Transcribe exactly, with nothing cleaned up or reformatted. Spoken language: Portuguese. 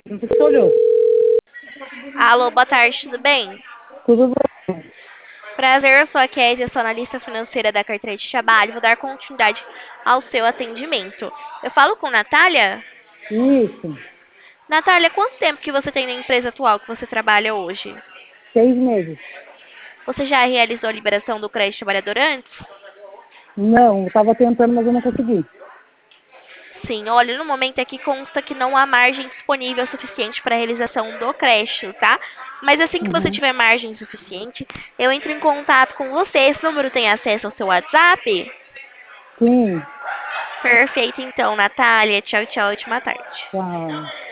Não sei se você olhou. Alô, boa tarde, tudo bem? Tudo bem. Prazer, eu sou a Kézia, sou analista financeira da carteira de trabalho. Vou dar continuidade ao seu atendimento. Eu falo com Natália? Isso. Natália, quanto tempo que você tem na empresa atual que você trabalha hoje? Seis meses. Você já realizou a liberação do crédito trabalhador antes? Não, eu tava tentando, mas eu não consegui. Sim, olha, no momento aqui consta que não há margem disponível suficiente para a realização do crédito, tá? Mas assim que você Uhum. tiver margem suficiente, eu entro em contato com você. Esse número tem acesso ao seu WhatsApp? Sim. Perfeito, então, Natália. Tchau, tchau, ótima tarde. Tá.